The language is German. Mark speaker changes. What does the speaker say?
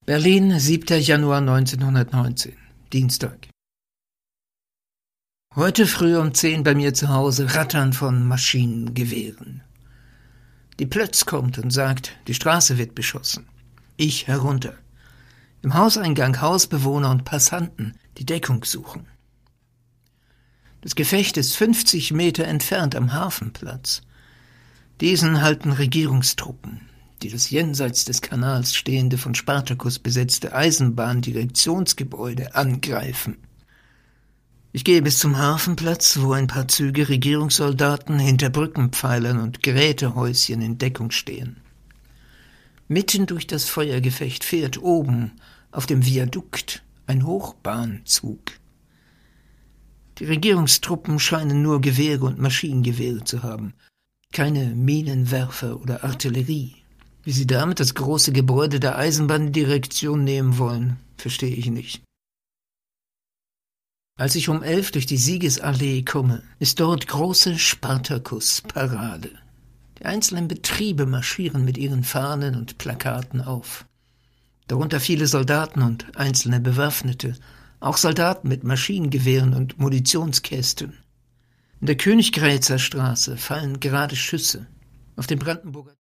Speaker 1: Berlin, 7. Januar 1919, Dienstag. Heute früh um 10 bei mir zu Hause Rattern von Maschinengewehren. Die Plötz kommt und sagt, die Straße wird beschossen. Ich herunter. Im Hauseingang Hausbewohner und Passanten, die Deckung suchen. Das Gefecht ist 50 Meter entfernt am Hafenplatz. Diesen halten Regierungstruppen, die das jenseits des Kanals stehende, von Spartacus besetzte Eisenbahndirektionsgebäude angreifen. Ich gehe bis zum Hafenplatz, wo ein paar Züge Regierungssoldaten hinter Brückenpfeilern und Gerätehäuschen in Deckung stehen. Mitten durch das Feuergefecht fährt oben auf dem Viadukt ein Hochbahnzug. Die Regierungstruppen scheinen nur Gewehre und Maschinengewehre zu haben, keine Minenwerfer oder Artillerie. Wie sie damit das große Gebäude der Eisenbahndirektion nehmen wollen, verstehe ich nicht. Als ich um 11 durch die Siegesallee komme, ist dort große Spartacus-Parade. Die einzelnen Betriebe marschieren mit ihren Fahnen und Plakaten auf. Darunter viele Soldaten und einzelne Bewaffnete, auch Soldaten mit Maschinengewehren und Munitionskästen. In der Königgrätzer Straße fallen gerade Schüsse. Auf dem Brandenburger